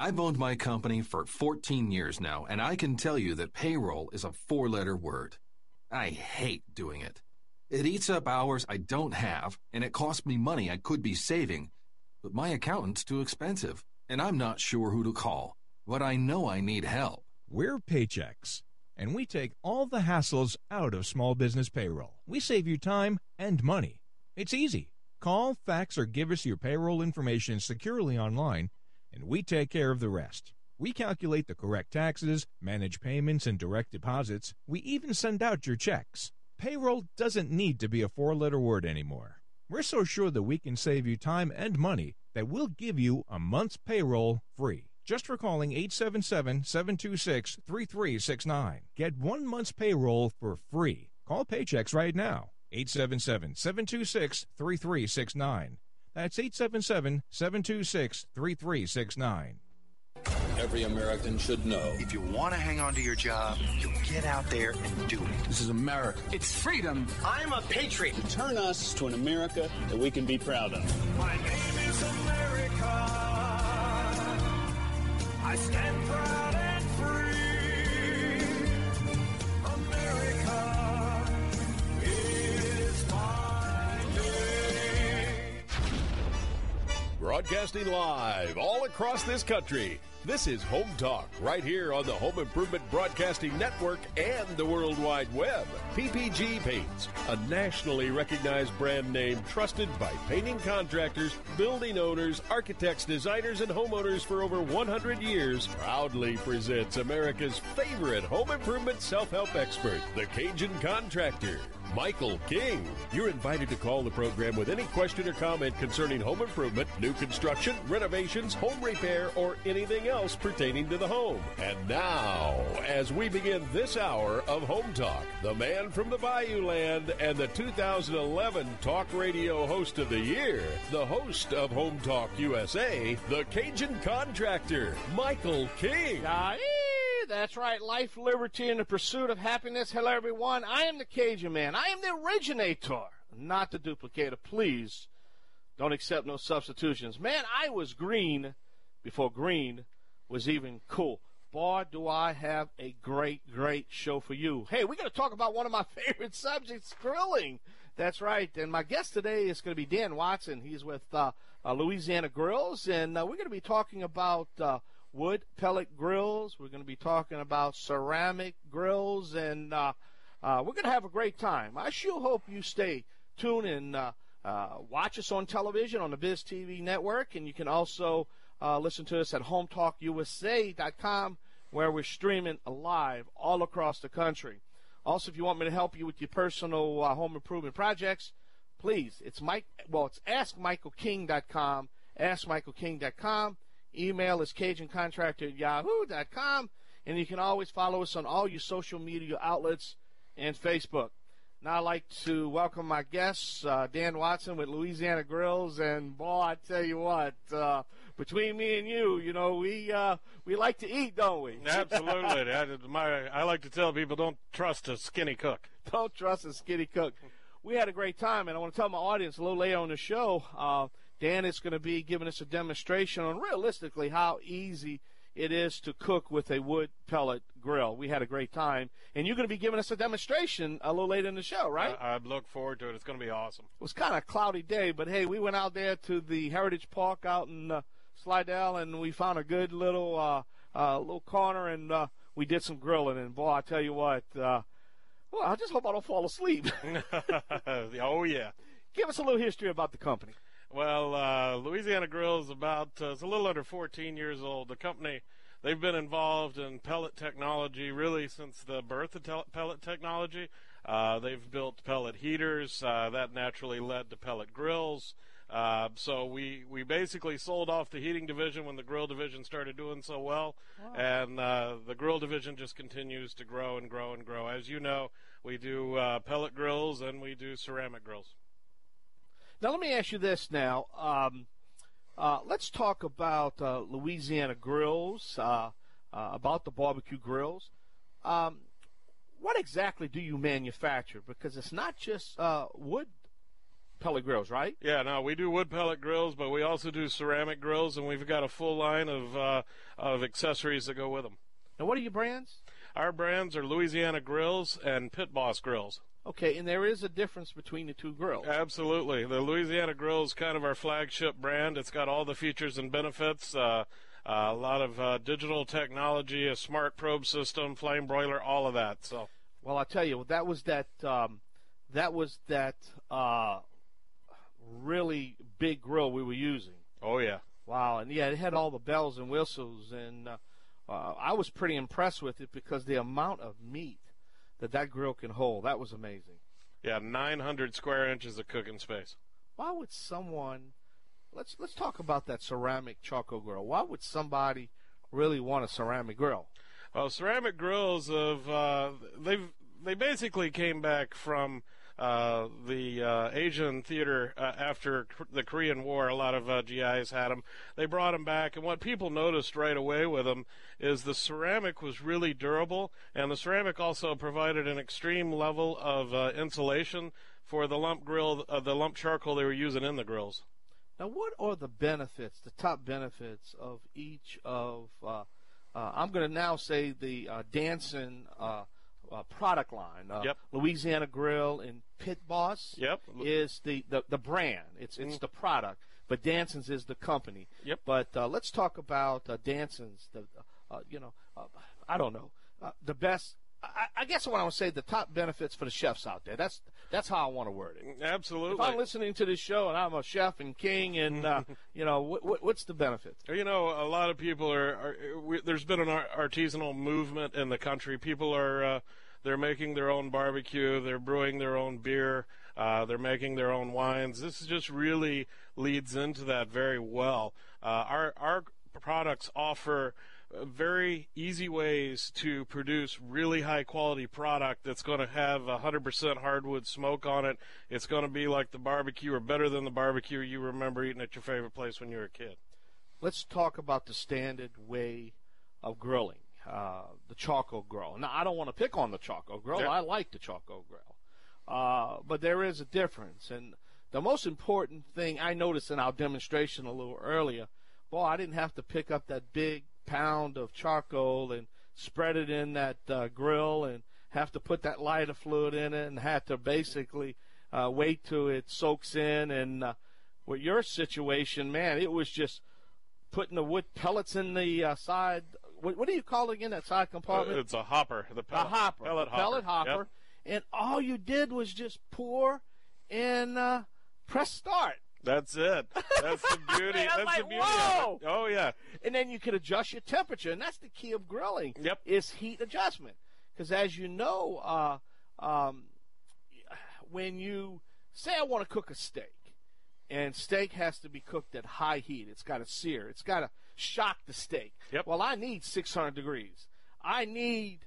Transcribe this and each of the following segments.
I've owned my company for 14 years now, and I can tell you that payroll is a 4-letter word. I hate doing it. It eats up hours I don't have, and it costs me money I could be saving. But my accountant's too expensive, and I'm not sure who to call. But I know I need help. We're Paychex, and we take all the hassles out of small business payroll. We save you time and money. It's easy. Call, fax, or give us your payroll information securely online, and we take care of the rest. We calculate the correct taxes, manage payments and direct deposits. We even send out your checks. Payroll doesn't need to be a 4-letter word anymore. We're so sure that we can save you time and money that we'll give you a month's payroll free. Just for calling 877-726-3369. Get 1 month's payroll for free. Call Paychex right now. 877-726-3369. That's 877-726-3369. Every American should know. If you want to hang on to your job, you get out there and do it. This is America. It's freedom. I'm a patriot. Turn us to an America that we can be proud of. My name is America. I stand proud and free. America is my name. Broadcasting live all across this country. This is Home Talk, right here on the Home Improvement Broadcasting Network and the World Wide Web. PPG Paints, a nationally recognized brand name trusted by painting contractors, building owners, architects, designers, and homeowners for over 100 years, proudly presents America's favorite home improvement self-help expert, the Cajun Contractor, Michael King. You're invited to call the program with any question or comment concerning home improvement, new construction, renovations, home repair, or anything else pertaining to the home. And now, as we begin this hour of Home Talk, the man from the Bayou Land and the 2011 Talk Radio Host of the Year, the host of Home Talk USA, the Cajun Contractor, Michael King. That's right. Life, liberty, and the pursuit of happiness. Hello, everyone. I am the Cajun Man. I am the originator, not the duplicator. Please don't accept no substitutions. Man, I was green before green was even cool. Boy, do I have a great, great show for you. Hey, we're going to talk about one of my favorite subjects, grilling. That's right. And my guest today is going to be Dan Watson. He's with Louisiana Grills, and we're going to be talking about wood pellet grills. We're going to be talking about ceramic grills, and we're going to have a great time. I sure hope you stay tuned and watch us on television on the Biz TV network, and you can also listen to us at HometalkUSA.com, where we're streaming live all across the country. Also, if you want me to help you with your personal home improvement projects, please, it's AskMichaelKing.com, AskMichaelKing.com. Email is CajunContractor@yahoo.com, and you can always follow us on all your social media outlets and Facebook. Now I'd like to welcome my guests, Dan Watson with Louisiana Grills, and boy, I tell you what, between me and you, you know, we like to eat, don't we? Absolutely. I like to tell people, don't trust a skinny cook. Don't trust a skinny cook. We had a great time, and I want to tell my audience a little later on the show, Dan is going to be giving us a demonstration on realistically how easy it is to cook with a wood pellet grill. We had a great time, and you're going to be giving us a demonstration a little later in the show, right? I look forward to it. It's going to be awesome. It was kind of a cloudy day, but hey, we went out there to the Heritage Park out in Slidell, and we found a good little corner, and we did some grilling. And boy, I tell you what, well, I just hope I don't fall asleep. Oh yeah. Give us a little history about the company. Well, Louisiana Grills it's a little under 14 years old. The company, they've been involved in pellet technology really since the birth of pellet technology. They've built pellet heaters. That naturally led to pellet grills. So we basically sold off the heating division when the grill division started doing so well. Wow. And the grill division just continues to grow and grow and grow. As you know, we do pellet grills and we do ceramic grills. Now, let me ask you this now. Let's talk about Louisiana Grills, about the barbecue grills. What exactly do you manufacture? Because it's not just wood pellet grills, right? Yeah, no, we do wood pellet grills, but we also do ceramic grills, and we've got a full line of accessories that go with them. Now, what are your brands? Our brands are Louisiana Grills and Pit Boss Grills. Okay, and there is a difference between the two grills. Absolutely. The Louisiana Grill is kind of our flagship brand. It's got all the features and benefits, a lot of digital technology, a smart probe system, flame broiler, all of that. So, well, I'll tell you, that was that really big grill we were using. oh yeah. Wow, and yeah, it had all the bells and whistles, and I was pretty impressed with it because the amount of meat that grill can hold, that was amazing. Yeah, 900 square inches of cooking space. Why would someone, let's talk about that ceramic charcoal grill. Why would somebody really want a ceramic grill? Well, ceramic grills they basically came back from the Asian theater after the Korean War. A lot of GIs had them. They brought them back, and what people noticed right away with them is the ceramic was really durable, and the ceramic also provided an extreme level of insulation for the lump grill, the lump charcoal they were using in the grills. Now, what are the benefits, the top benefits of each of, I'm going to now say the Danson product line. Yep. Louisiana Grill and Pit Boss Yep. is the brand. It's the product, but Danson's is the company. Yep. But let's talk about Danson's. I don't know, the best. I guess what I want to say, the top benefits for the chefs out there. That's how I want to word it. Absolutely. If I'm listening to this show and I'm a chef and king, and what's the benefit? You know, a lot of people there's been an artisanal movement in the country. People are they're making their own barbecue, they're brewing their own beer, they're making their own wines. This just really leads into that very well. Our products offer very easy ways to produce really high quality product that's going to have 100% hardwood smoke on it. It's going to be like the barbecue, or better than the barbecue you remember eating at your favorite place when you were a kid. Let's talk about the standard way of grilling, the charcoal grill. Now, I don't want to pick on the charcoal grill. Yeah. I like the charcoal grill. But there is a difference. And the most important thing I noticed in our demonstration a little earlier, boy, I didn't have to pick up that big pound of charcoal and spread it in that grill and have to put that lighter fluid in it and have to basically wait till it soaks in. And with your situation, man, it was just putting the wood pellets in the side. What do you call it again, that side compartment? It's a hopper. The pellet, pellet hopper. Yep. And all you did was just pour and press start. That's it. That's the beauty. That's That's like, the beauty whoa! of it. Oh, yeah. And then you could adjust your temperature, and that's the key of grilling. Yep. Is heat adjustment. Because as you know, when you say I want to cook a steak, and steak has to be cooked at high heat, it's got to sear, it's got to shock the steak. Yep. Well, I need 600 degrees. I need,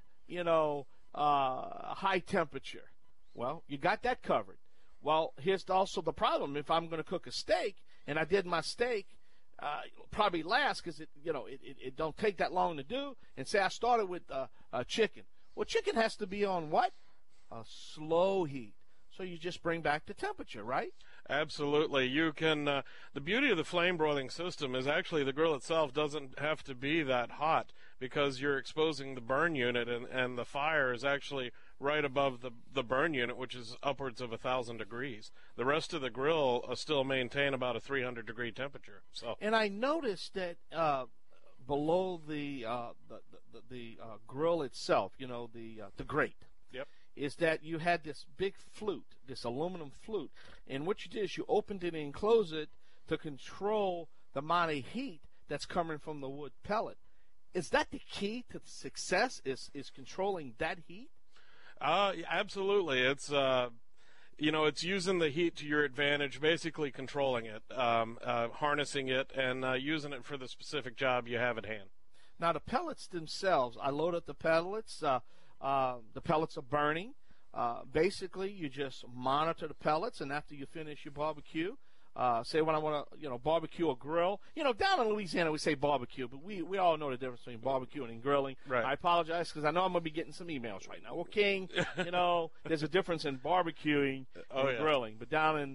high temperature. Well, you got that covered. Well, here's also the problem. If I'm going to cook a steak, and I did my steak probably last because it don't take that long to do, and say I started with chicken. Well, chicken has to be on what? A slow heat. So you just bring back the temperature, right? Absolutely. You can. The beauty of the flame broiling system is actually the grill itself doesn't have to be that hot because you're exposing the burn unit, and the fire is actually right above the burn unit, which is upwards of 1,000 degrees. The rest of the grill still maintain about a 300-degree temperature. So. And I noticed that below the grill itself, the grate. Yep. Is that you had this big flute, this aluminum flute, and what you did is you opened it and closed it to control the amount of heat that's coming from the wood pellet. Is that the key to success? Is controlling that heat? Absolutely. It's it's using the heat to your advantage, basically controlling it, harnessing it, and using it for the specific job you have at hand. Now the pellets themselves, I load up the pellets. The pellets are burning. Basically, you just monitor the pellets, and after you finish your barbecue, say when I want to, barbecue or grill. Down in Louisiana we say barbecue, but we all know the difference between barbecuing and grilling. Right. I apologize because I know I'm going to be getting some emails right now. Well, King, there's a difference in barbecuing and grilling, but down in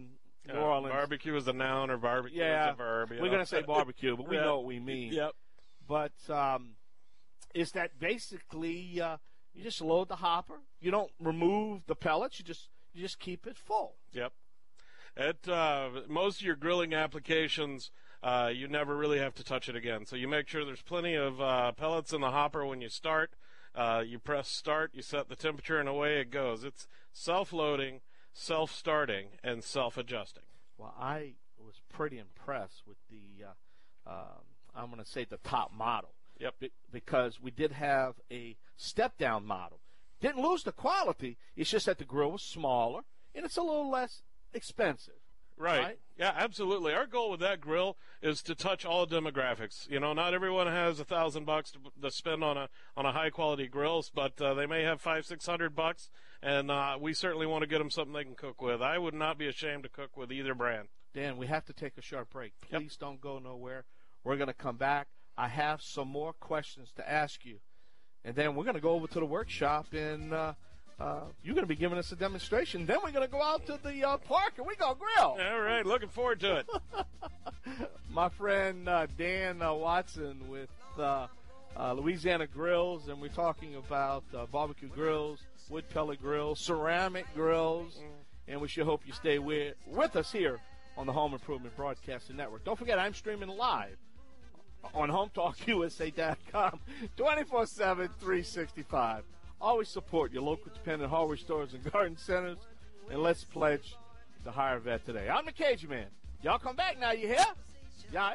New Orleans. Barbecue is a noun or barbecue is a verb. We're going to say barbecue, but we know what we mean. Yep. But is that basically you just load the hopper. You don't remove the pellets. You just keep it full. Yep. Most of your grilling applications, you never really have to touch it again. So you make sure there's plenty of pellets in the hopper when you start. You press start, you set the temperature, and away it goes. It's self-loading, self-starting, and self-adjusting. Well, I was pretty impressed with the, I'm going to say the top model. Yep. Because we did have a step-down model. Didn't lose the quality. It's just that the grill was smaller, and it's a little less expensive. Right. Yeah, absolutely. Our goal with that grill is to touch all demographics. You know, not everyone has $1,000 to spend on a high quality grill, but they may have $500-600, and we certainly want to get them something they can cook with. I would not be ashamed to cook with either brand. Dan, we have to take a short break. Please don't go nowhere. We're going to come back. I have some more questions to ask you, and then we're going to go over to the workshop and. You're going to be giving us a demonstration. Then we're going to go out to the park and we're going to grill. All right, looking forward to it. My friend Dan Watson with Louisiana Grills, and we're talking about barbecue grills, wood pellet grills, ceramic grills, and we sure hope you stay with us here on the Home Improvement Broadcasting Network. Don't forget, I'm streaming live on HomeTalkUSA.com 24/7, 365. Always support your local independent hardware stores and garden centers, and let's pledge the higher vet today. I'm the Cajun Man. Y'all come back now, you hear? Y'all,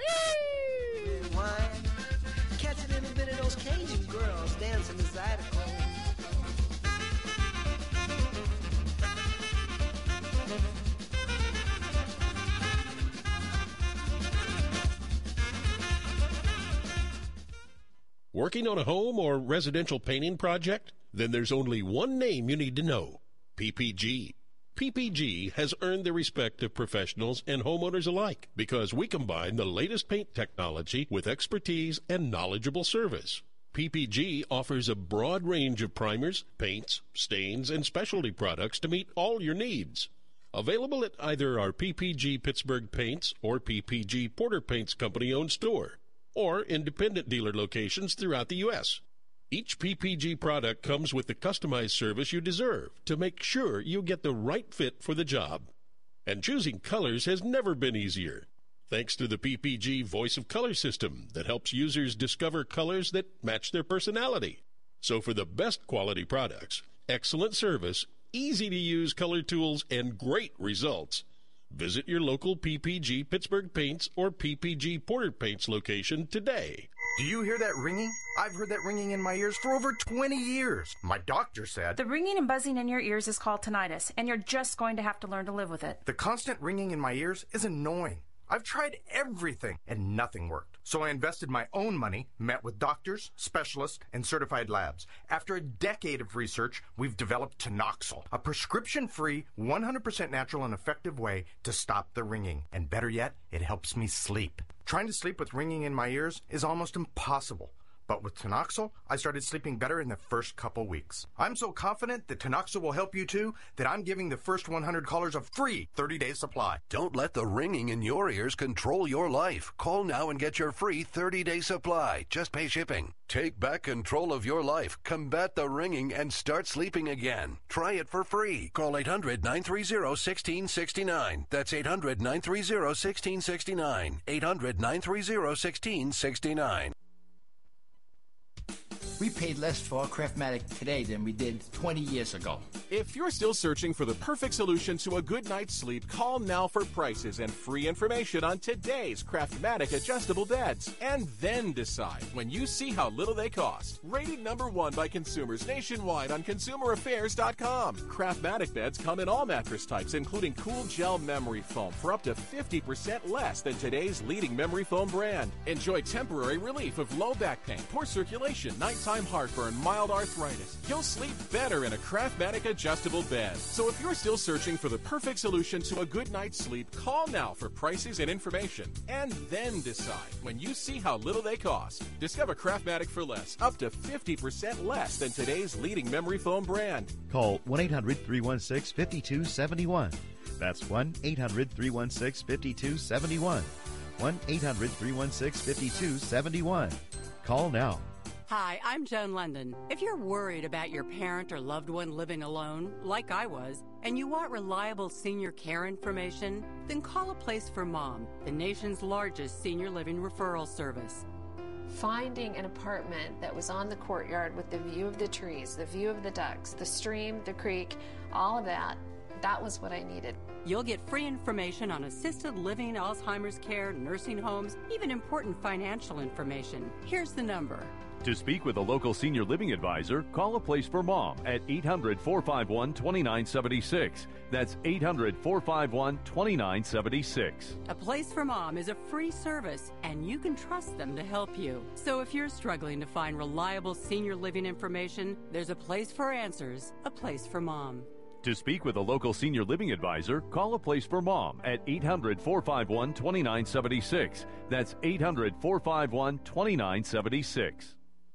Catch a little bit of those Cajun girls dancing the Zydeco. Working on a home or residential painting project? Then there's only one name you need to know: PPG. PPG has earned the respect of professionals and homeowners alike because we combine the latest paint technology with expertise and knowledgeable service. PPG offers a broad range of primers, paints, stains, and specialty products to meet all your needs. Available at either our PPG Pittsburgh Paints or PPG Porter Paints Company-owned store, or independent dealer locations throughout the U.S. Each PPG product comes with the customized service you deserve to make sure you get the right fit for the job. And choosing colors has never been easier, thanks to the PPG Voice of Color system that helps users discover colors that match their personality. So for the best quality products, excellent service, easy-to-use color tools, and great results, visit your local PPG Pittsburgh Paints or PPG Porter Paints location today. Do you hear that ringing? I've heard that ringing in my ears for over 20 years. My doctor said... The ringing and buzzing in your ears is called tinnitus, and you're just going to have to learn to live with it. The constant ringing in my ears is annoying. I've tried everything, and nothing worked. So I invested my own money, met with doctors, specialists, and certified labs. After a decade of research, we've developed Tinoxil, a prescription-free, 100% natural and effective way to stop the ringing. And better yet, it helps me sleep. Trying to sleep with ringing in my ears is almost impossible. But with Tinoxil, I started sleeping better in the first couple weeks. I'm so confident that Tinoxil will help you too that I'm giving the first 100 callers a free 30-day supply. Don't let the ringing in your ears control your life. Call now and get your free 30-day supply. Just pay shipping. Take back control of your life, combat the ringing, and start sleeping again. Try it for free. Call 800-930-1669. That's 800-930-1669. 800-930-1669. We paid less for our Craftmatic today than we did 20 years ago. If you're still searching for the perfect solution to a good night's sleep, call now for prices and free information on today's Craftmatic adjustable beds. And then decide when you see how little they cost. Rated #1 by consumers nationwide on ConsumerAffairs.com. Craftmatic beds come in all mattress types, including cool gel memory foam for up to 50% less than today's leading memory foam brand. Enjoy temporary relief of low back pain, poor circulation, nighttime heartburn, mild arthritis. You'll sleep better in a Craftmatic adjustable bed. So if you're still searching for the perfect solution to a good night's sleep, call now for prices and information. And then decide when you see how little they cost. Discover Craftmatic for less, up to 50% less than today's leading memory foam brand. Call 1-800-316-5271. That's 1-800-316-5271. 1-800-316-5271. Call now. Hi, I'm Joan London. If you're worried about your parent or loved one living alone, like I was, and you want reliable senior care information, then call A Place for Mom, the nation's largest senior living referral service. Finding an apartment that was on the courtyard with the view of the trees, the view of the ducks, the stream, the creek, all of that, that was what I needed. You'll get free information on assisted living, Alzheimer's care, nursing homes, even important financial information. Here's the number. To speak with a local senior living advisor, call A Place for Mom at 800-451-2976. That's 800-451-2976. A Place for Mom is a free service, and you can trust them to help you. So if you're struggling to find reliable senior living information, there's a place for answers, A Place for Mom. To speak with a local senior living advisor, call A Place for Mom at 800-451-2976. That's 800-451-2976.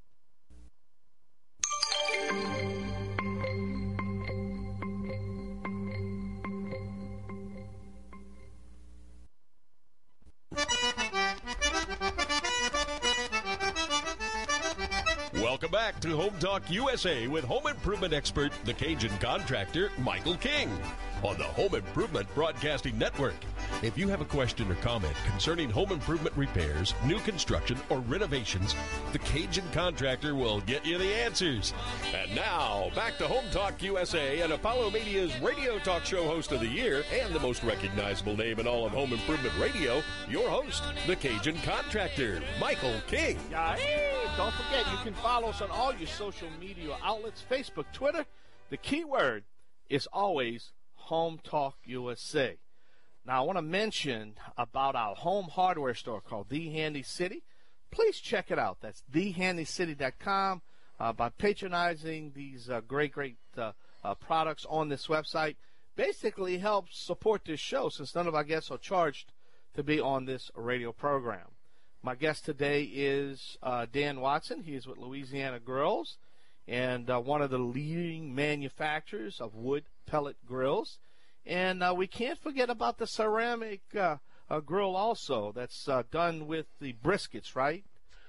Welcome back to Home Talk USA with home improvement expert, the Cajun contractor, Michael King, on the Home Improvement Broadcasting Network. If you have a question or comment concerning home improvement repairs, new construction, or renovations, the Cajun contractor will get you the answers. And now, back to Home Talk USA and Apollo Media's radio talk show host of the year and the most recognizable name in all of home improvement radio, your host, the Cajun contractor, Michael King. Hey, don't forget, you can follow us on all your social media outlets, Facebook, Twitter. The keyword is always Home Talk USA. Now, I want to mention about our home hardware store called The Handy City. Please check it out. That's thehandycity.com. By patronizing these great products on this website, basically helps support this show since none of our guests are charged to be on this radio program. My guest today is Dan Watson. He is with Louisiana Grills and one of the leading manufacturers of wood pellet grills. And we can't forget about the ceramic grill also that's done with the briskets, right?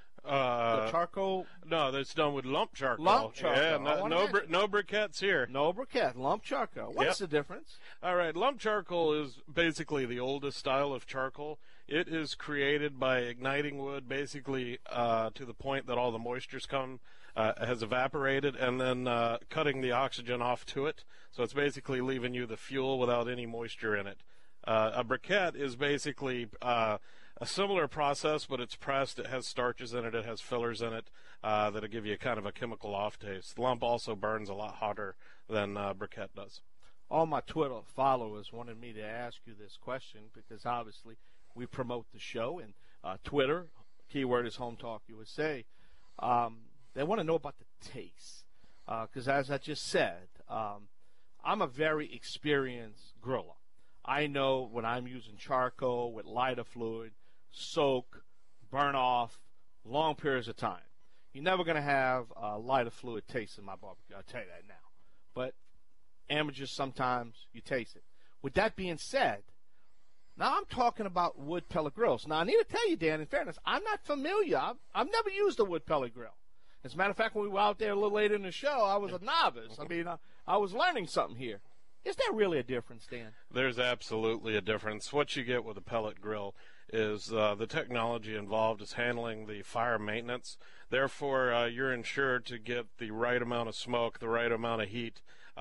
The charcoal? No, that's done with lump charcoal. Lump charcoal. Yeah, no briquettes here. No briquette, lump charcoal. What's the difference? All right, lump charcoal is basically the oldest style of charcoal. It is created by igniting wood basically to the point that all the moisture's has evaporated, and then cutting the oxygen off to it. So it's basically leaving you the fuel without any moisture in it. A briquette is basically a similar process, but it's pressed. It has starches in it. It has fillers in it that'll give you kind of a chemical off taste. Lump also burns a lot hotter than briquette does. All my Twitter followers wanted me to ask you this question because obviously we promote the show, and Twitter, keyword is Home Talk USA. They want to know about the taste because, as I just said, I'm a very experienced griller. I know when I'm using charcoal with lighter fluid, soak, burn off, long periods of time. You're never going to have a lighter fluid taste in my barbecue. I'll tell you that now. But amateurs, sometimes you taste it. With that being said, now I'm talking about wood pellet grills. Now, I need to tell you, Dan, in fairness, I'm not familiar. I've never used a wood pellet grill. As a matter of fact, when we were out there a little later in the show, I was a novice. I mean, I was learning something here. Is there really a difference, Dan? There's absolutely a difference. What you get with a pellet grill is the technology involved is handling the fire maintenance. Therefore, you're ensured to get the right amount of smoke, the right amount of heat.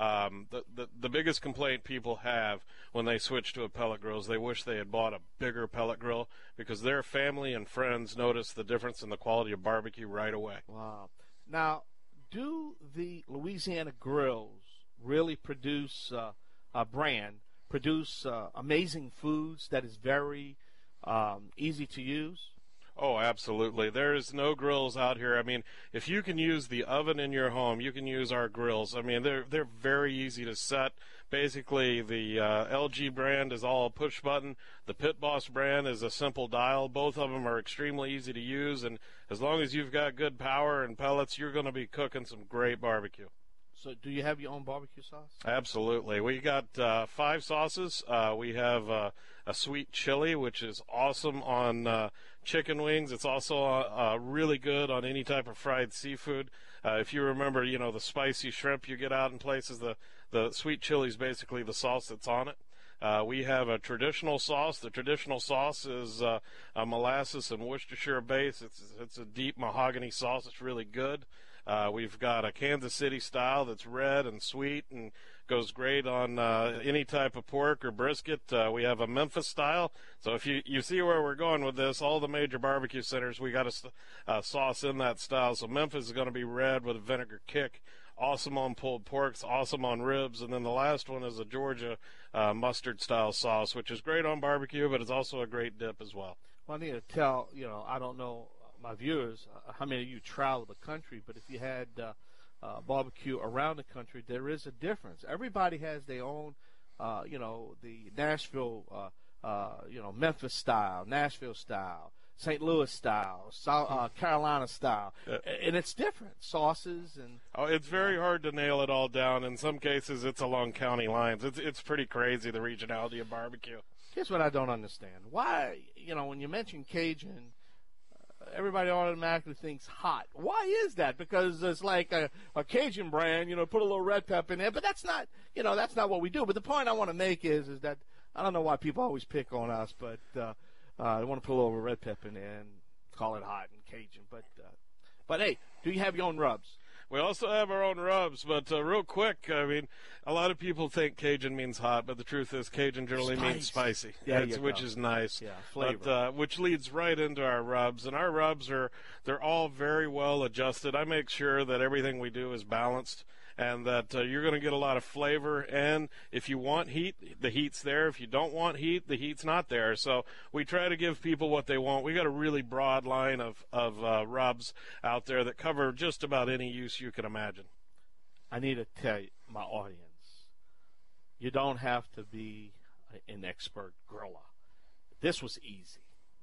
The biggest complaint people have when they switch to a pellet grill is they wish they had bought a bigger pellet grill because their family and friends notice the difference in the quality of barbecue right away. Wow. Now, do the Louisiana Grills really produce amazing foods that is very easy to use? Oh, absolutely. There's no grills out here. I mean, if you can use the oven in your home, you can use our grills. I mean, they're very easy to set. Basically, the LG brand is all push button. The Pit Boss brand is a simple dial. Both of them are extremely easy to use, and as long as you've got good power and pellets, you're going to be cooking some great barbecue. So do you have your own barbecue sauce? Absolutely. We got 5 sauces. We have a sweet chili, which is awesome on chicken wings. It's also really good on any type of fried seafood. If you remember, the spicy shrimp you get out in places, the sweet chili is basically the sauce that's on it. We have a traditional sauce. The traditional sauce is a molasses and Worcestershire base. It's a deep mahogany sauce. It's really good. We've got a Kansas City style that's red and sweet and goes great on any type of pork or brisket. We have a Memphis style. So if you see where we're going with this, all the major barbecue centers, we got a sauce in that style. So Memphis is going to be red with a vinegar kick. Awesome on pulled porks, awesome on ribs. And then the last one is a Georgia mustard style sauce, which is great on barbecue, but it's also a great dip as well. Well, I need to tell, I don't know my viewers how many of you travel the country, but if you had barbecue around the country, there is a difference. Everybody has their own, the Nashville, Memphis style, Nashville style, St. Louis style, South Carolina style, and it's different sauces and. Oh, it's very hard to nail it all down. In some cases, it's along county lines. It's pretty crazy, the regionality of barbecue. Here's what I don't understand: why, when you mention Cajun, everybody automatically thinks hot. Why is that? Because it's like a Cajun brand, put a little red pepper in there, but that's not, that's not what we do. But the point I want to make is that I don't know why people always pick on us, but. They want to put a little red pepper in there and call it hot and Cajun. But hey, do you have your own rubs? We also have our own rubs, but real quick, I mean, a lot of people think Cajun means hot, but the truth is Cajun generally means spicy, which is nice. Yeah, flavor. But, which leads right into our rubs, and our rubs they're all very well adjusted. I make sure that everything we do is balanced, and that you're going to get a lot of flavor. And if you want heat, the heat's there. If you don't want heat, the heat's not there. So we try to give people what they want. We got a really broad line of rubs out there that cover just about any use you can imagine. I need to tell my audience, you don't have to be an expert griller. This was easy.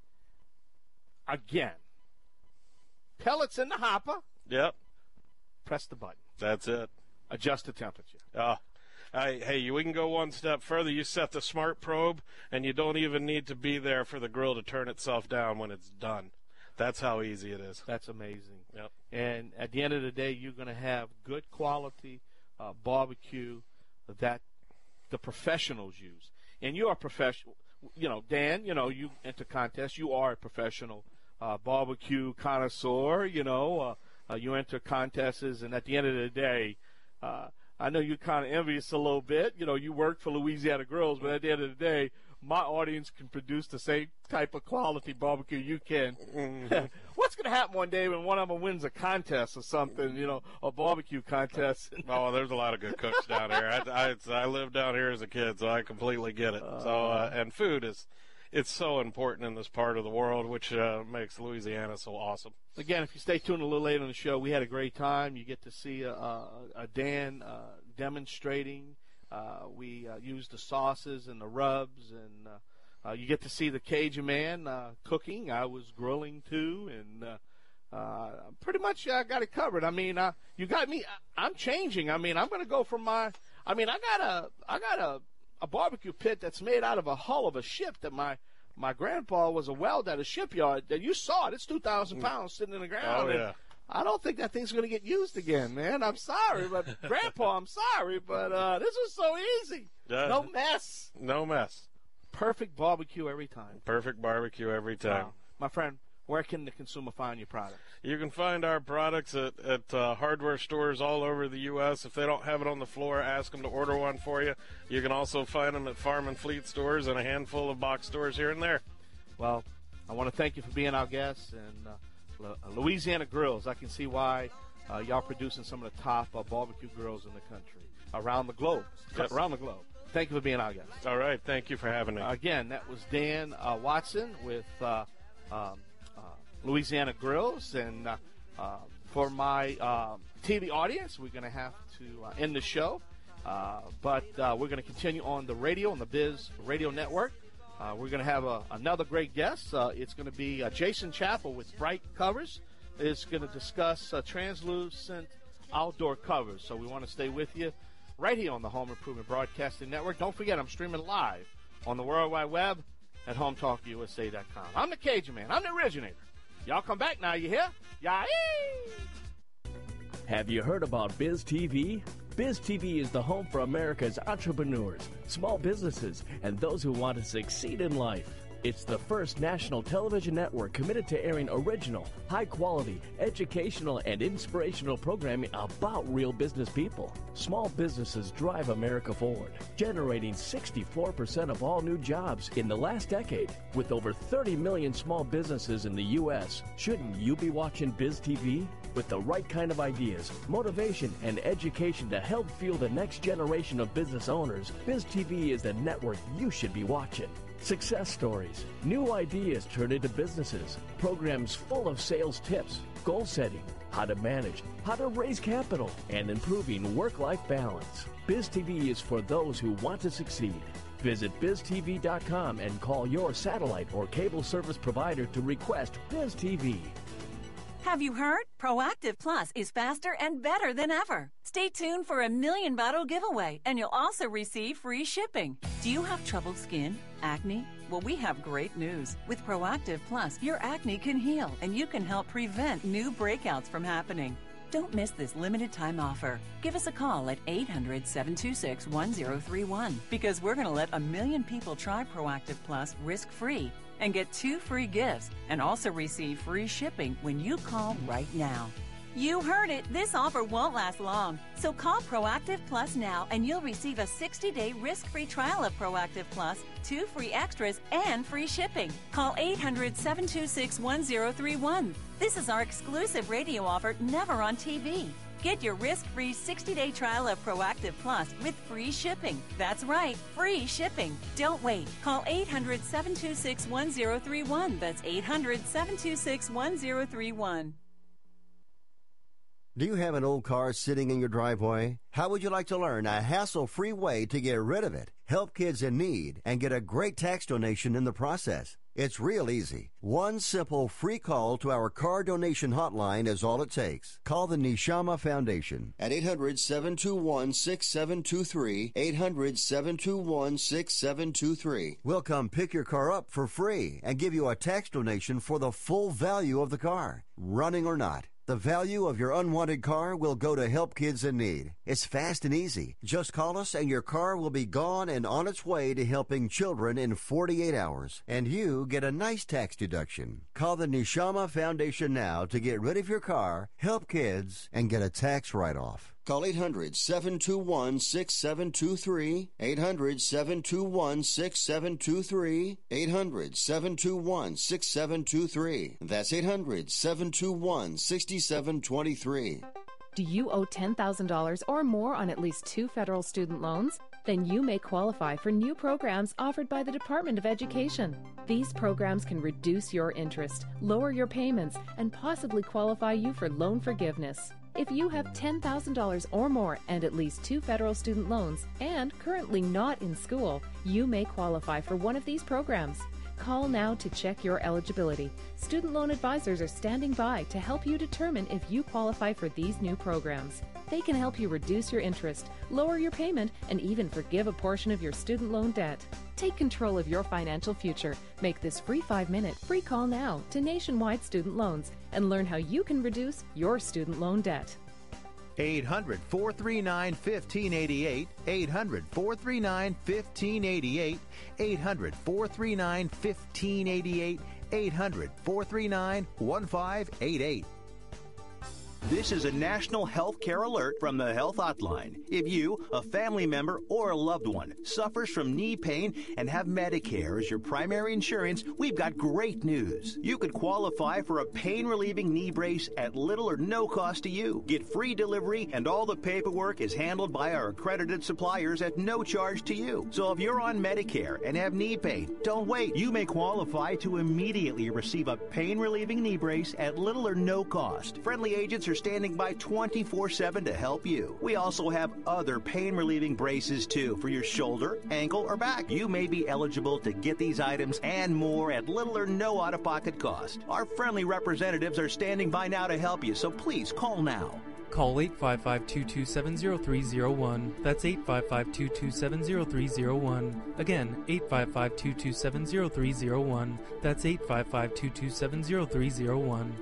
Again, pellets in the hopper. Yep. Press the button. That's it. Adjust the temperature. Hey, we can go one step further. You set the smart probe, and you don't even need to be there for the grill to turn itself down when it's done. That's how easy it is. That's amazing. Yep. And at the end of the day, you're going to have good quality barbecue that the professionals use. And you're a professional. Dan, you enter contests. You are a professional barbecue connoisseur. You enter contests, and at the end of the day, I know you're kind of envious a little bit. You work for Louisiana Grills, but at the end of the day, my audience can produce the same type of quality barbecue you can. Mm-hmm. What's going to happen one day when one of them wins a contest or something, a barbecue contest? Oh, there's a lot of good cooks down here. I lived down here as a kid, so I completely get it. And food it's so important in this part of the world, which makes Louisiana so awesome. Again, if you stay tuned a little later in the show, we had a great time. You get to see Dan demonstrating. We used the sauces and the rubs, and you get to see the Cajun man cooking. I was grilling too, and pretty much I got it covered. I mean, you got me. I'm changing. I mean, I'm going to go from I got a barbecue pit that's made out of a hull of a ship that my grandpa was a welder at a shipyard. That you saw it. It's 2,000 pounds sitting in the ground. Oh, yeah. I don't think that thing's going to get used again, man. I'm sorry, but Grandpa, I'm sorry, but this was so easy. No mess. No mess. Perfect barbecue every time. Perfect barbecue every time. My friend, where can the consumer find your products? You can find our products at hardware stores all over the U.S. If they don't have it on the floor, ask them to order one for you. You can also find them at Farm and Fleet stores and a handful of box stores here and there. Well, I want to thank you for being our guest. And Louisiana Grills, I can see why y'all producing some of the top barbecue grills in the country, around the globe. Yes. Around the globe. Thank you for being our guest. All right. Thank you for having me. Again, that was Dan Watson with Louisiana Grills. And for my TV audience, we're going to have to end the show. But we're going to continue on the radio, on the Biz Radio Network. We're going to have another great guest. It's going to be Jason Chappell with Bright Covers. It's going to discuss translucent outdoor covers. So we want to stay with you right here on the Home Improvement Broadcasting Network. Don't forget, I'm streaming live on the World Wide Web at HomeTalkUSA.com. I'm the Cajun Man. I'm the originator. Y'all come back now, you hear? Yay! Have you heard about Biz TV? Biz TV is the home for America's entrepreneurs, small businesses, and those who want to succeed in life. It's the first national television network committed to airing original, high-quality, educational, and inspirational programming about real business people. Small businesses drive America forward, generating 64% of all new jobs in the last decade. With over 30 million small businesses in the U.S., shouldn't you be watching Biz TV? With the right kind of ideas, motivation, and education to help fuel the next generation of business owners, Biz TV is the network you should be watching. Success stories, new ideas turned into businesses, programs full of sales tips, goal setting, how to manage, how to raise capital, and improving work-life balance. Biz TV is for those who want to succeed. Visit BizTV.com and call your satellite or cable service provider to request Biz TV. Have you heard? Proactive Plus is faster and better than ever. Stay tuned for a $1 million bottle giveaway, and you'll also receive free shipping. Do you have troubled skin? Acne? Well, we have great news. With Proactive Plus, your acne can heal, and you can help prevent new breakouts from happening. Don't miss this limited time offer. Give us a call at 800-726-1031 because we're going to let 1 million people try Proactive Plus risk-free and get 2 free gifts and also receive free shipping when you call right now. You heard it. This offer won't last long. So call Proactive Plus now and you'll receive a 60-day risk-free trial of Proactive Plus, 2 free extras, and free shipping. Call 800-726-1031. This is our exclusive radio offer, never on TV. Get your risk-free 60-day trial of Proactive Plus with free shipping. That's right, free shipping. Don't wait. Call 800-726-1031. That's 800-726-1031. Do you have an old car sitting in your driveway? How would you like to learn a hassle-free way to get rid of it, help kids in need, and get a great tax donation in the process? It's real easy. One simple free call to our car donation hotline is all it takes. Call the Neshama Foundation at 800-721-6723, 800-721-6723. We'll come pick your car up for free and give you a tax donation for the full value of the car, running or not. The value of your unwanted car will go to help kids in need. It's fast and easy. Just call us and your car will be gone and on its way to helping children in 48 hours. And you get a nice tax deduction. Call the Neshama Foundation now to get rid of your car, help kids, and get a tax write-off. Call 800-721-6723, 800-721-6723, 800-721-6723. That's 800-721-6723. Do you owe $10,000 or more on at least 2 federal student loans? Then you may qualify for new programs offered by the Department of Education. These programs can reduce your interest, lower your payments, and possibly qualify you for loan forgiveness. If you have $10,000 or more and at least 2 federal student loans and currently not in school, you may qualify for one of these programs. Call now to check your eligibility. Student loan advisors are standing by to help you determine if you qualify for these new programs. They can help you reduce your interest, lower your payment, and even forgive a portion of your student loan debt. Take control of your financial future. Make this free 5-minute free call now to Nationwide Student Loans and learn how you can reduce your student loan debt. 800-439-1588, 800-439-1588, 800-439-1588, 800-439-1588. This is a national health care alert from the Health Hotline. If you, a family member, or a loved one suffers from knee pain and have Medicare as your primary insurance, we've got great news. You could qualify for a pain-relieving knee brace at little or no cost to you. Get free delivery, and all the paperwork is handled by our accredited suppliers at no charge to you. So if you're on Medicare and have knee pain, don't wait. You may qualify to immediately receive a pain-relieving knee brace at little or no cost. Friendly agents are standing by 24/7 to help you. We also have other pain-relieving braces too for your shoulder, ankle, or back. You may be eligible to get these items and more at little or no out-of-pocket cost. Our friendly representatives are standing by now to help you, so please call now. Call 855-227-0301. That's 855-227-0301. Again, 855-227-0301. That's 855-227-0301.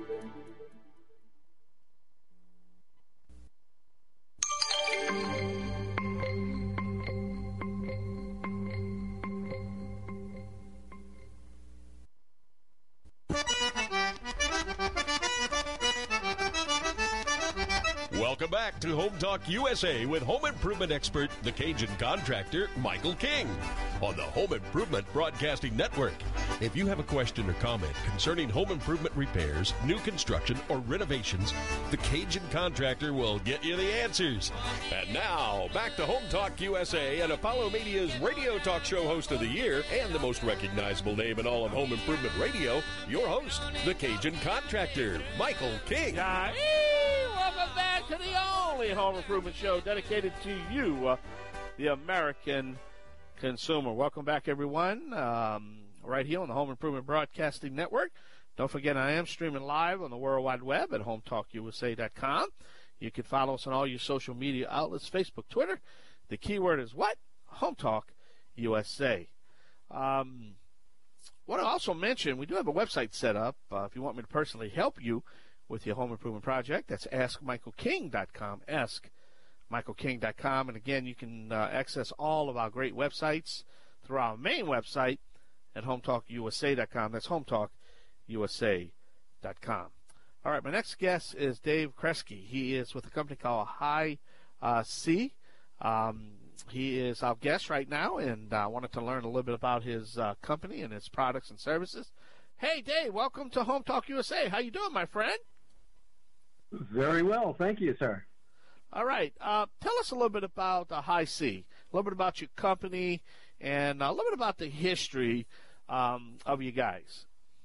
Welcome back to Home Talk USA with home improvement expert, the Cajun contractor, Michael King, on the Home Improvement Broadcasting Network. If you have a question or comment concerning home improvement repairs, new construction, or renovations, the Cajun contractor will get you the answers. And now, back to Home Talk USA and Apollo Media's radio talk show host of the year and the most recognizable name in all of home improvement radio, your host, the Cajun contractor, Michael King. Welcome back to the only home improvement show dedicated to you, the American consumer. Welcome back, everyone, right here on the Home Improvement Broadcasting Network. Don't forget, I am streaming live on the World Wide Web at HomeTalkUSA.com. You can follow us on all your social media outlets, Facebook, Twitter. The keyword is what? Home Talk USA. I want to also mention, we do have a website set up. If you want me to personally help you with your home improvement project, that's AskMichaelKing.com, AskMichaelKing.com. And again, you can access all of our great websites through our main website at HomeTalkUSA.com. That's HomeTalkUSA.com. All right, my next guest is Dave Kresge. He is with a company called High C. He is our guest right now, and I wanted to learn a little bit about his company and its products and services. Hey, Dave, welcome to Home Talk USA. How you doing, my friend? Very well. Thank you, sir. All right. Tell us a little bit about High C, a little bit about your company, and a little bit about the history of you guys.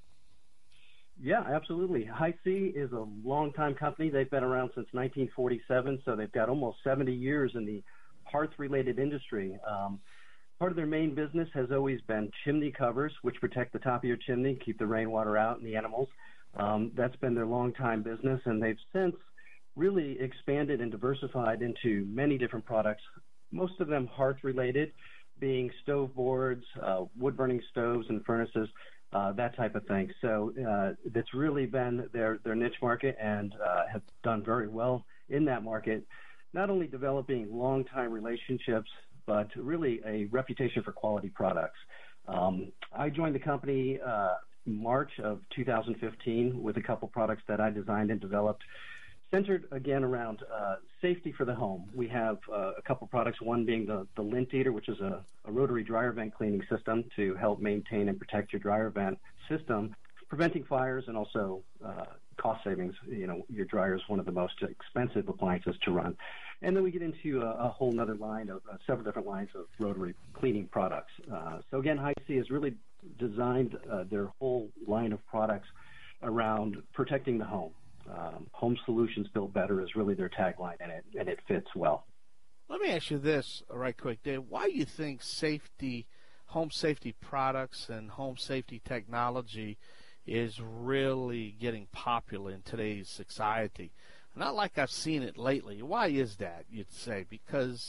Yeah, absolutely. High C is a long-time company. They've been around since 1947, so they've got almost 70 years in the hearth-related industry. Part of their main business has always been chimney covers, which protect the top of your chimney, keep the rainwater out and the animals. That's been their long-time business, and they've since really expanded and diversified into many different products, most of them hearth-related, being stove boards, wood-burning stoves and furnaces, that type of thing. So that's really been their niche market and have done very well in that market, not only developing long-time relationships, but really a reputation for quality products. I joined the company March of 2015 with a couple products that I designed and developed, centered again around safety for the home. We have a couple products, one being the lint eater, which is a rotary dryer vent cleaning system to help maintain and protect your dryer vent system, preventing fires and also cost savings. You know, your dryer is one of the most expensive appliances to run. And then we get into a whole other line of several different lines of rotary cleaning products. So again, High C has really designed their whole line of products around protecting the home. Home solutions built better is really their tagline, and it fits well. Let me ask you this right quick, Dave. Why do you think home safety products and home safety technology is really getting popular in today's society? Not like I've seen it lately. Why is that, you'd say? Because,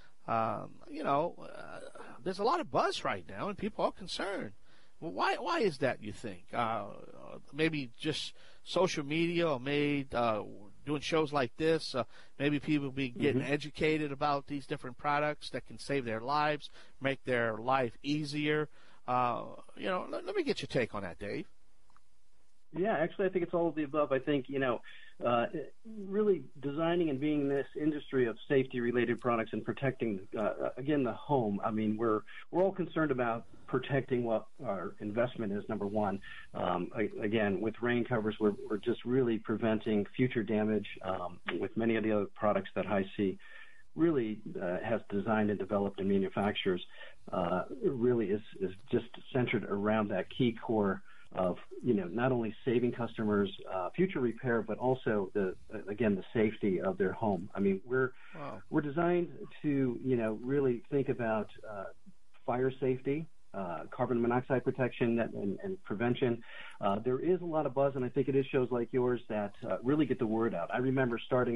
there's a lot of buzz right now, and people are concerned. Well, why is that, you think? Maybe just social media, or doing shows like this. Maybe people be getting educated about these different products that can save their lives, make their life easier. Let me get your take on that, Dave. Yeah, actually, I think it's all of the above. I think, really designing and being in this industry of safety-related products and protecting, again, the home. I mean, we're all concerned about protecting what our investment is, number one. Again, with rain covers, we're just really preventing future damage. With many of the other products that High C really has designed and developed and manufactures, really is just centered around that key core of, not only saving customers future repair, but also the safety of their home. I mean, we're designed to, really think about fire safety, carbon monoxide protection and prevention. There is a lot of buzz, and I think it is shows like yours that really get the word out. I remember starting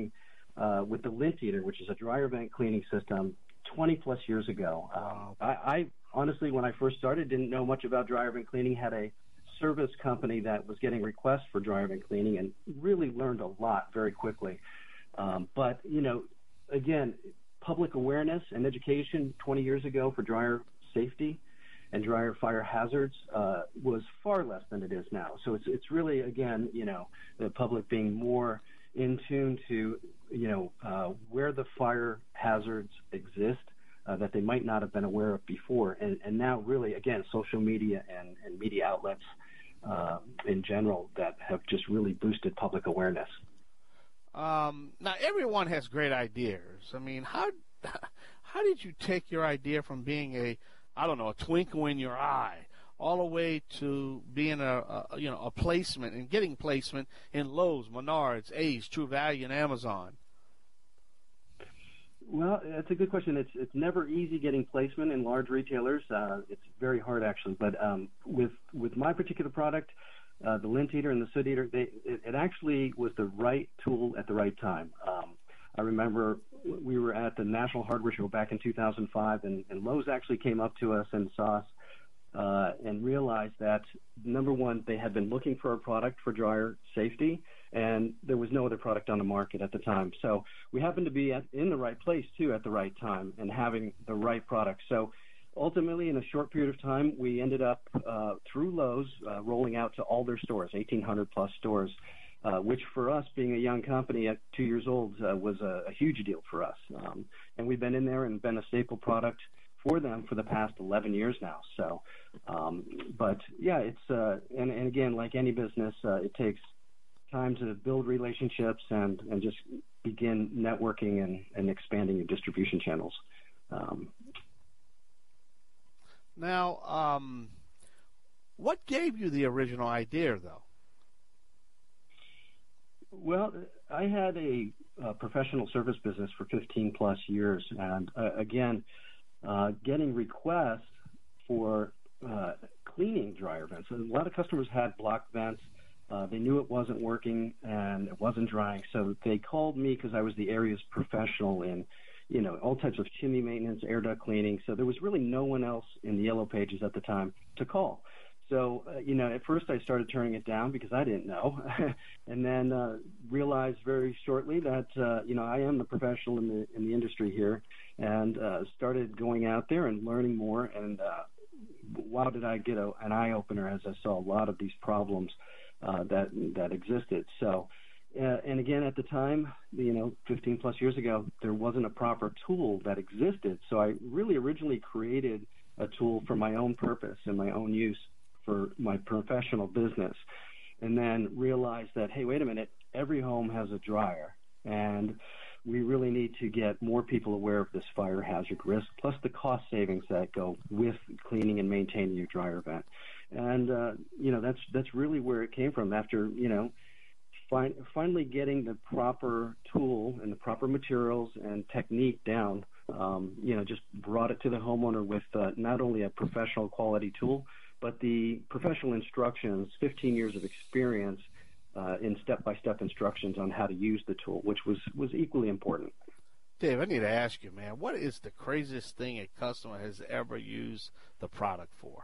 with the lint eater, which is a dryer vent cleaning system, 20 plus years ago. I honestly, when I first started, didn't know much about dryer vent cleaning, had a service company that was getting requests for dryer vent cleaning, and really learned a lot very quickly. But, you know, again, public awareness and education 20 years ago for dryer safety and dryer fire hazards was far less than it is now. So it's really, again, you know, the public being more in tune to, you know, where the fire hazards exist that they might not have been aware of before. And now really, again, social media and media outlets in general that have just really boosted public awareness. Now, everyone has great ideas. I mean, how did you take your idea from being a twinkle in your eye, all the way to being a placement and getting placement in Lowe's, Menards, Ace, True Value, and Amazon? Well, that's a good question. It's never easy getting placement in large retailers. It's very hard, actually. But with my particular product, the lint eater and the soot eater, it actually was the right tool at the right time. I remember we were at the National Hardware Show back in 2005, and Lowe's actually came up to us and saw us and realized that, number one, they had been looking for a product for dryer safety, and there was no other product on the market at the time. So we happened to be in the right place, too, at the right time and having the right product. So ultimately, in a short period of time, we ended up, through Lowe's, rolling out to all their stores, 1,800-plus stores, which for us, being a young company at 2 years old, was a huge deal for us. And we've been in there and been a staple product for them for the past 11 years now. So, but, yeah, it's and again, like any business, it takes time to build relationships and just begin networking and expanding your distribution channels. Now, what gave you the original idea, though? Well, I had a professional service business for 15-plus years, and again, getting requests for cleaning dryer vents. A lot of customers had block vents. They knew it wasn't working and it wasn't drying, so they called me because I was the area's professional in, you know, all types of chimney maintenance, air duct cleaning. So there was really no one else in the Yellow Pages at the time to call. So, you know, at first I started turning it down because I didn't know, and then realized very shortly that, you know, I am the professional in the industry here, and started going out there and learning more. And wow, did I get an eye-opener as I saw a lot of these problems that existed. So, and again, at the time, you know, 15-plus years ago, there wasn't a proper tool that existed. So I really originally created a tool for my own purpose and my own use for my professional business, and then realized that, hey, wait a minute, every home has a dryer, and we really need to get more people aware of this fire hazard risk, plus the cost savings that go with cleaning and maintaining your dryer vent. And, you know, that's really where it came from after, you know, finally getting the proper tool and the proper materials and technique down, you know, just brought it to the homeowner with not only a professional quality tool, but the professional instructions, 15 years of experience in step-by-step instructions on how to use the tool, which was equally important. Dave, I need to ask you, man, what is the craziest thing a customer has ever used the product for?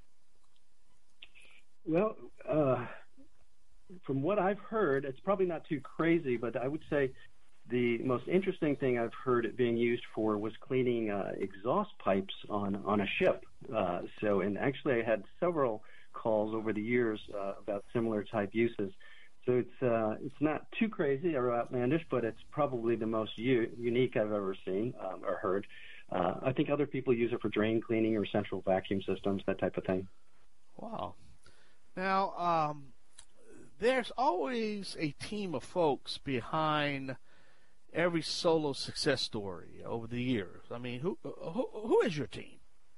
Well, from what I've heard, it's probably not too crazy, but I would say the most interesting thing I've heard it being used for was cleaning exhaust pipes on a ship. And actually I had several calls over the years about similar type uses. So it's not too crazy or outlandish, but it's probably the most unique I've ever seen or heard. I think other people use it for drain cleaning or central vacuum systems, that type of thing. Wow. Now, there's always a team of folks behind every solo success story over the years. I mean, who is your team?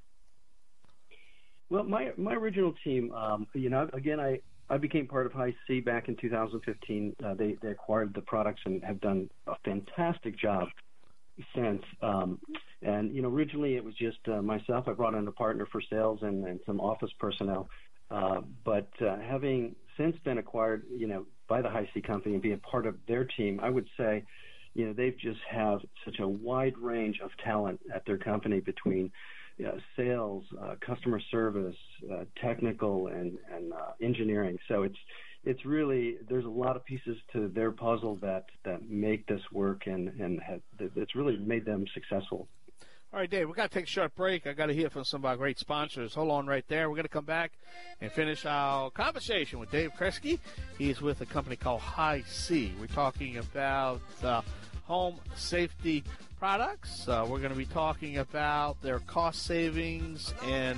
Well, my original team, you know, again, I became part of Hi-C back in 2015. They acquired the products and have done a fantastic job since. And, you know, originally it was just myself. I brought in a partner for sales and some office personnel. But having since been acquired, you know, by the Hi-C company and be a part of their team, I would say They just have such a wide range of talent at their company between sales, customer service, technical, and engineering. So it's really, there's a lot of pieces to their puzzle that make this work, and it's really made them successful. All right, Dave, we've got to take a short break. I got to hear from some of our great sponsors. Hold on right there. We're going to come back and finish our conversation with Dave Kresge. He's with a company called Hi-C. We're talking about home safety products. We're going to be talking about their cost savings in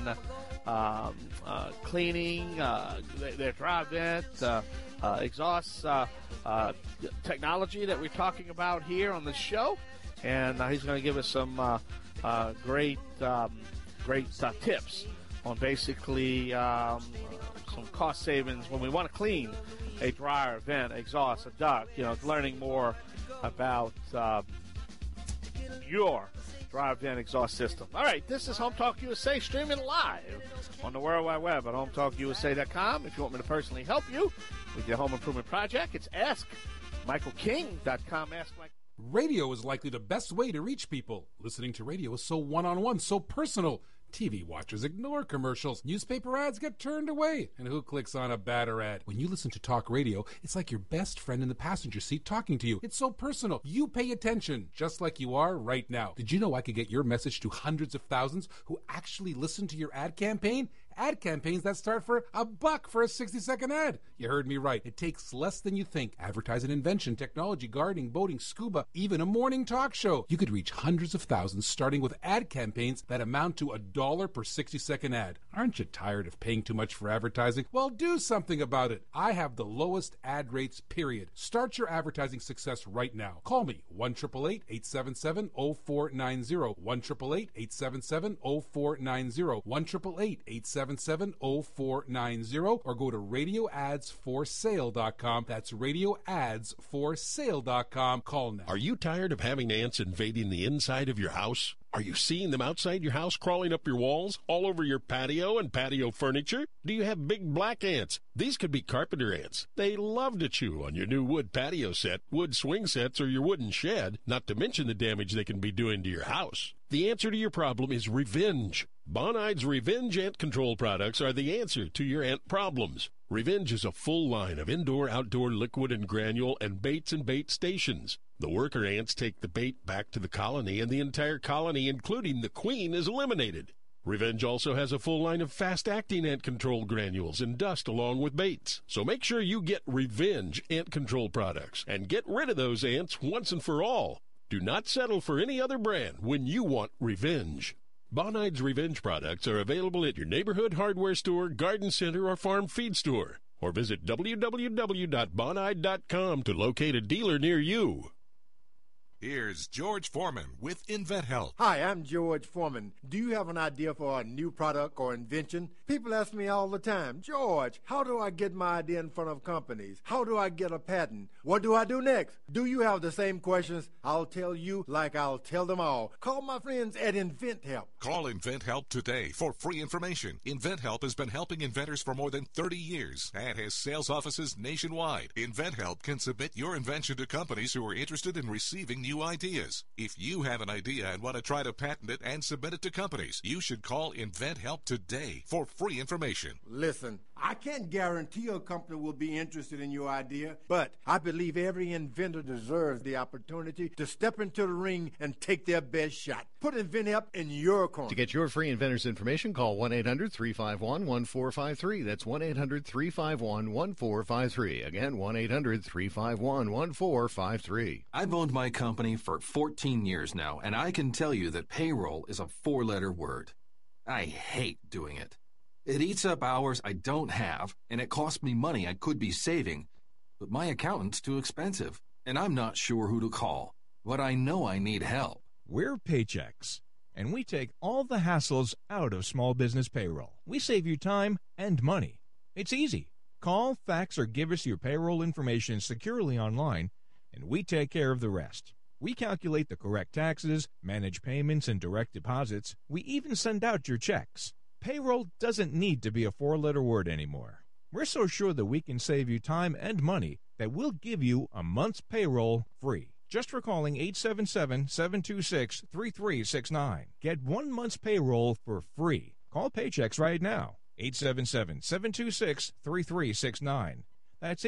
cleaning, their dry vent, exhaust technology that we're talking about here on the show. And he's going to give us some great tips on basically some cost savings when we want to clean a dryer, vent, exhaust, a duct. Learning more about your dryer, vent, exhaust system. All right, this is Home Talk USA, streaming live on the World Wide Web at HomeTalkUSA.com. If you want me to personally help you with your home improvement project, it's AskMichaelKing.com. Ask Mike. Radio is likely the best way to reach people. Listening to radio is so one-on-one, so personal. TV watchers ignore commercials. Newspaper ads get turned away. And who clicks on a banner ad? When you listen to talk radio, it's like your best friend in the passenger seat talking to you. It's so personal. You pay attention, just like you are right now. Did you know I could get your message to hundreds of thousands who actually listen to your ad campaign? Ad campaigns that start for $1 for a 60-second ad. You heard me right. It takes less than you think. Advertise an invention, technology, gardening, boating, scuba, even a morning talk show. You could reach hundreds of thousands starting with ad campaigns that amount to $1 per 60-second ad. Aren't you tired of paying too much for advertising? Well, do something about it. I have the lowest ad rates, period. Start your advertising success right now. Call me, 1-888-877-0490, 1-888-877-0490, 1-888-877-0490, or go to radioadsforsale.com. That's radioadsforsale.com. Call now. Are you tired of having ants invading the inside of your house? Are you seeing them outside your house crawling up your walls, all over your patio and patio furniture? Do you have big black ants? These could be carpenter ants. They love to chew on your new wood patio set, wood swing sets, or your wooden shed, not to mention the damage they can be doing to your house. The answer to your problem is Revenge. Bonide's Revenge ant control products are the answer to your ant problems. Revenge is a full line of indoor-outdoor liquid and granule and baits and bait stations. The worker ants take the bait back to the colony, and the entire colony, including the queen, is eliminated. Revenge also has a full line of fast-acting ant control granules and dust along with baits. So make sure you get Revenge ant control products and get rid of those ants once and for all. Do not settle for any other brand when you want Revenge. Bonide's Revenge products are available at your neighborhood hardware store, garden center, or farm feed store. Or visit www.bonide.com to locate a dealer near you. Here's George Foreman with InventHelp. Hi, I'm George Foreman. Do you have an idea for a new product or invention? People ask me all the time, George, how do I get my idea in front of companies? How do I get a patent? What do I do next? Do you have the same questions? I'll tell you like I'll tell them all. Call my friends at InventHelp. Call InventHelp today for free information. InventHelp has been helping inventors for more than 30 years and has sales offices nationwide. InventHelp can submit your invention to companies who are interested in receiving new ideas. If you have an idea and want to try to patent it and submit it to companies, you should call InventHelp today for free information. Listen, I can't guarantee a company will be interested in your idea, but I believe every inventor deserves the opportunity to step into the ring and take their best shot. Put InventHelp in your corner. To get your free inventor's information, call 1-800-351-1453. That's 1-800-351-1453. Again, 1-800-351-1453. I've owned my company for 14 years now, and I can tell you that payroll is a 4-letter word. I hate doing it. It eats up hours I don't have, and it costs me money I could be saving. But my accountant's too expensive, and I'm not sure who to call. But I know I need help. We're Paychex, and we take all the hassles out of small business payroll. We save you time and money. It's easy. Call, fax, or give us your payroll information securely online, and we take care of the rest. We calculate the correct taxes, manage payments and direct deposits. We even send out your checks. Payroll doesn't need to be a 4-letter word anymore. We're so sure that we can save you time and money that we'll give you a month's payroll free. just for calling 877-726-3369. Get 1 month's payroll for free. Call Paychex right now. 877-726-3369. That's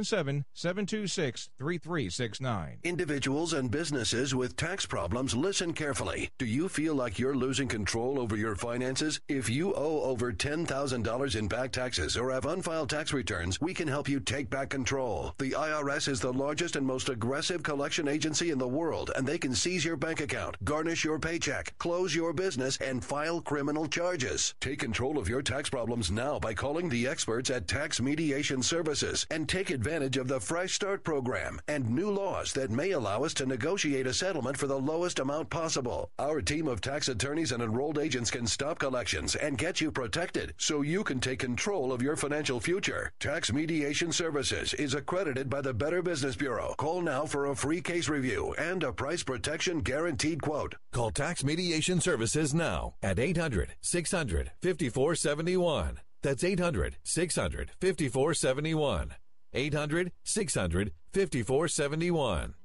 877-726-3369. Individuals and businesses with tax problems, listen carefully. Do you feel like you're losing control over your finances? If you owe over $10,000 in back taxes or have unfiled tax returns, we can help you take back control. The IRS is the largest and most aggressive collection agency in the world, and they can seize your bank account, garnish your paycheck, close your business, and file criminal charges. Take control of your tax problems now by calling the experts at Tax Mediation Services. And take advantage of the Fresh Start program and new laws that may allow us to negotiate a settlement for the lowest amount possible. Our team of tax attorneys and enrolled agents can stop collections and get you protected so you can take control of your financial future. Tax Mediation Services is accredited by the Better Business Bureau. Call now for a free case review and a price protection guaranteed quote. Call Tax Mediation Services now at 800-600-5471. That's 800-600-5471. 800-600-5471.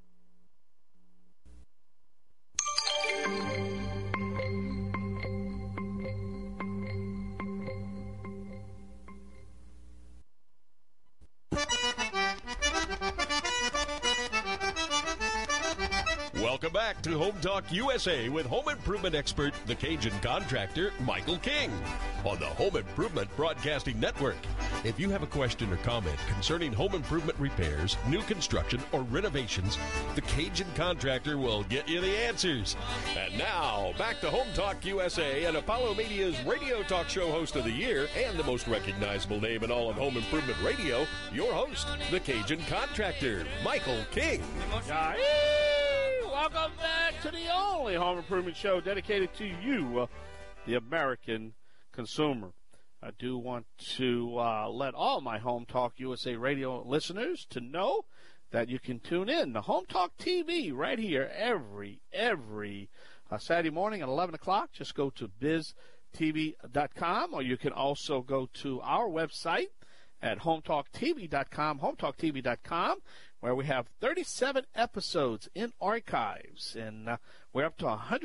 Welcome back to Home Talk USA with home improvement expert, the Cajun contractor, Michael King, on the Home Improvement Broadcasting Network. If you have a question or comment concerning home improvement repairs, new construction, or renovations, the Cajun contractor will get you the answers. And now, back to Home Talk USA and Apollo Media's radio talk show host of the year and the most recognizable name in all of home improvement radio, your host, the Cajun contractor, Michael King. Welcome back to the only home improvement show dedicated to you, the American consumer. I do want to let all my Home Talk USA radio listeners to know that you can tune in to Home Talk TV right here every Saturday morning at 11 o'clock. Just go to biztv.com, or you can also go to our website at hometalktv.com, hometalktv.com, where we have 37 episodes in archives, and we're up to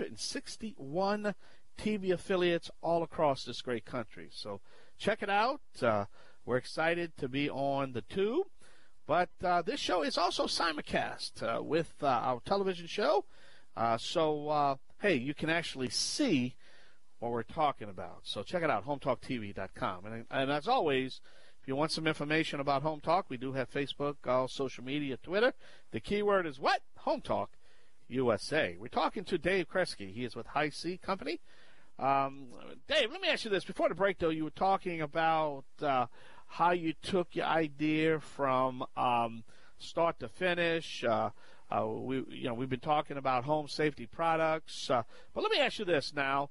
161 TV affiliates all across this great country. So check it out. We're excited to be on the tube, but this show is also simulcast with our television show. Hey, you can actually see what we're talking about. So check it out, hometalktv.com. And as always, if you want some information about Home Talk, we do have Facebook, all social media, Twitter. The keyword is what? Home Talk USA. We're talking to Dave Kresge. He is with High C Company. Dave, let me ask you this. Before the break, though, you were talking about how you took your idea from start to finish. We've been talking about home safety products. But let me ask you this now.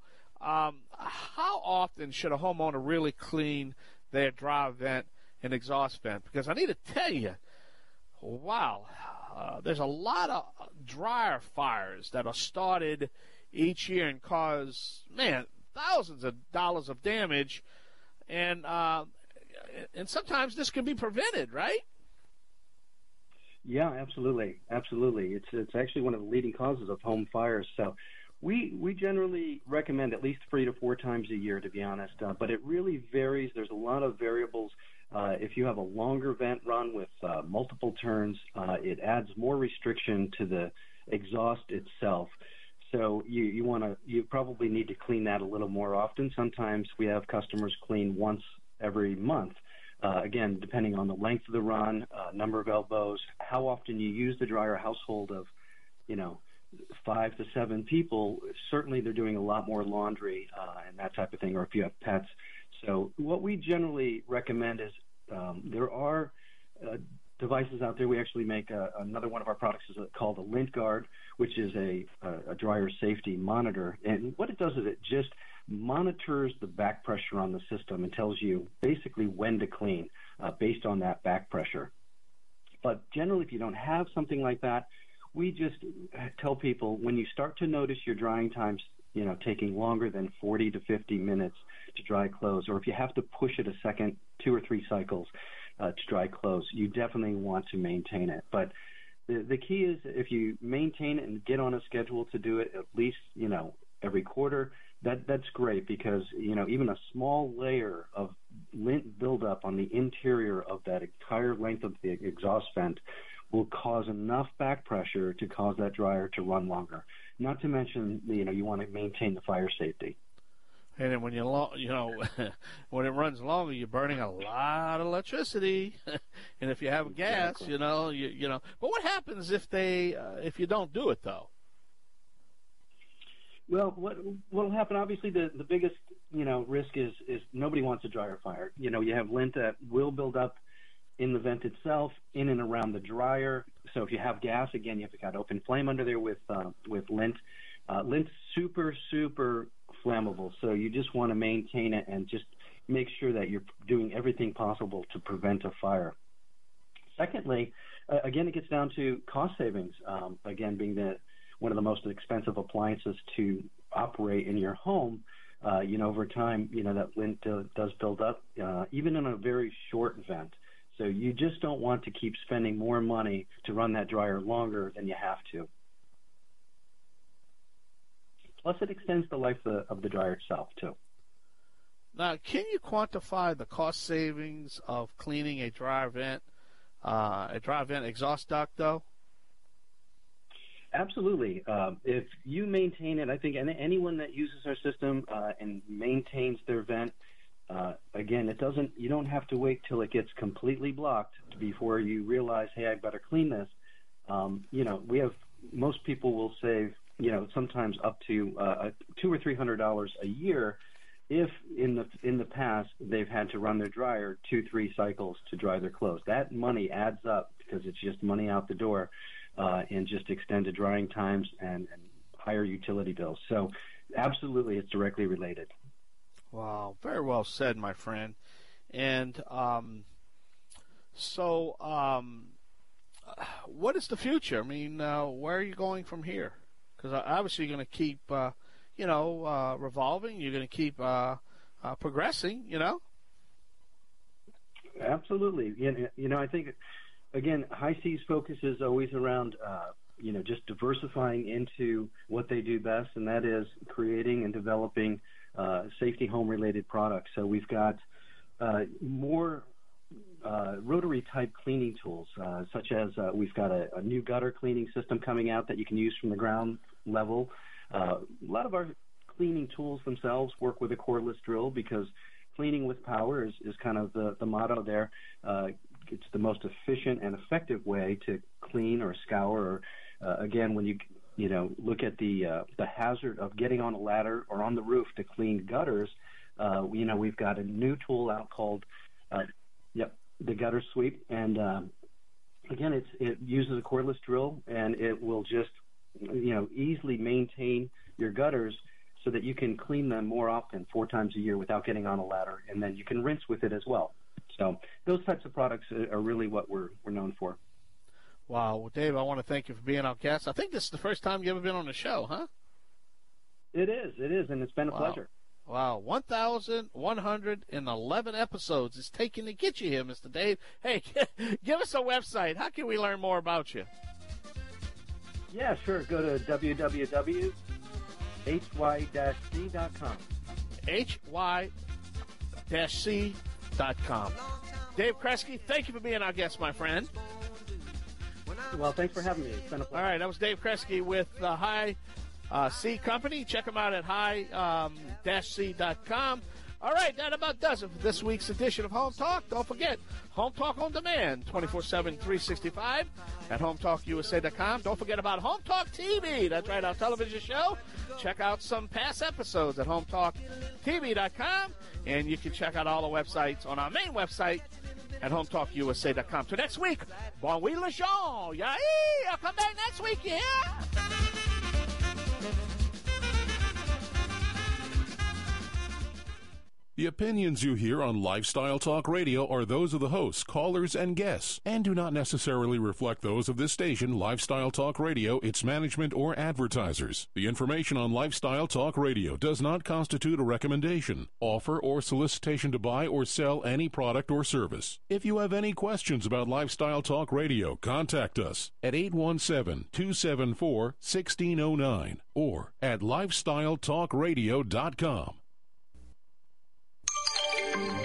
How often should a homeowner really clean their dry vent and exhaust vent? Because I need to tell you, wow, there's a lot of dryer fires that are started each year and cause, thousands of dollars of damage, and sometimes this can be prevented, right? Yeah, absolutely. It's actually one of the leading causes of home fires. So we generally recommend at least 3 to 4 times a year, to be honest, but it really varies. There's a lot of variables. If you have a longer vent run with multiple turns, it adds more restriction to the exhaust itself. So you probably need to clean that a little more often. Sometimes we have customers clean once every month. Again, depending on the length of the run, number of elbows, how often you use the dryer. Household of, 5 to 7 people, certainly they're doing a lot more laundry and that type of thing, or if you have pets. So what we generally recommend is there are devices out there. We actually make another one of our products is called a Lint Guard, which is a dryer safety monitor. And what it does is it just monitors the back pressure on the system and tells you basically when to clean based on that back pressure. But generally, if you don't have something like that, we just tell people when you start to notice your drying times, taking longer than 40 to 50 minutes to dry clothes, or if you have to push it a second, 2 or 3 cycles to dry clothes, you definitely want to maintain it. But the key is if you maintain it and get on a schedule to do it at least, every quarter, that's great because, even a small layer of lint buildup on the interior of that entire length of the exhaust vent will cause enough back pressure to cause that dryer to run longer. Not to mention, you want to maintain the fire safety. And then when when it runs longer, you're burning a lot of electricity. And if you have gas, But what happens if you don't do it though? Well, what'll happen? Obviously, the biggest risk is nobody wants a dryer fire. You have lint that will build up in the vent itself, in and around the dryer. So if you have gas, again, you've got open flame under there with lint. Lint's super, super flammable, so you just want to maintain it and just make sure that you're doing everything possible to prevent a fire. Secondly, again, it gets down to cost savings. Again, being one of the most expensive appliances to operate in your home, over time, that lint does build up, even in a very short vent. So you just don't want to keep spending more money to run that dryer longer than you have to. Plus, it extends the life of the dryer itself, too. Now, can you quantify the cost savings of cleaning a dry vent exhaust duct, though? Absolutely. If you maintain it, I think anyone that uses our system and maintains their vent, again, you don't have to wait till it gets completely blocked before you realize, hey, I better clean this. Most people will save, sometimes up to $200 or $300 a year if in the past they've had to run their dryer 2-3 cycles to dry their clothes. That money adds up because it's just money out the door and just extended drying times and higher utility bills. So absolutely, it's directly related. Wow, very well said, my friend. And what is the future? I mean, where are you going from here? Because obviously you're going to keep, revolving. You're going to keep progressing, Absolutely. I think, again, High C's focus is always around, just diversifying into what they do best, and that is creating and developing safety home-related products. So we've got more rotary-type cleaning tools, such as we've got a new gutter cleaning system coming out that you can use from the ground level. A lot of our cleaning tools themselves work with a cordless drill because cleaning with power is kind of the motto there. It's the most efficient and effective way to clean or scour. Or again, when you look at the hazard of getting on a ladder or on the roof to clean gutters, we've got a new tool out called the gutter sweep, and again, it uses a cordless drill, and it will just easily maintain your gutters so that you can clean them more often, 4 times a year, without getting on a ladder, and then you can rinse with it as well. So those types of products are really what we're known for. Wow. Well, Dave, I want to thank you for being our guest. I think this is the first time you've ever been on the show, huh? It is, and it's been a pleasure. Wow, 1,111 episodes it's taken to get you here, Mr. Dave. Hey, give us a website. How can we learn more about you? Yeah, sure. Go to www.hy-c.com. hy-c.com. Dave Kresge, thank you for being our guest, my friend. Well, thanks for having me. It's been a pleasure. All right, that was Dave Kresge with the High C Company. Check them out at hy-c.com. All right, that about does it for this week's edition of Home Talk. Don't forget, Home Talk on Demand, 24/7, 365 at HomeTalkUSA.com. Don't forget about Home Talk TV. That's right, our television show. Check out some past episodes at HomeTalkTV.com. And you can check out all the websites on our main website at HomeTalkUSA.com. Till next week, bon oui, le Jean. Yay! I'll come back next week, yeah? The opinions you hear on Lifestyle Talk Radio are those of the hosts, callers, and guests, and do not necessarily reflect those of this station, Lifestyle Talk Radio, its management, or advertisers. The information on Lifestyle Talk Radio does not constitute a recommendation, offer, or solicitation to buy or sell any product or service. If you have any questions about Lifestyle Talk Radio, contact us at 817-274-1609 or at lifestyletalkradio.com.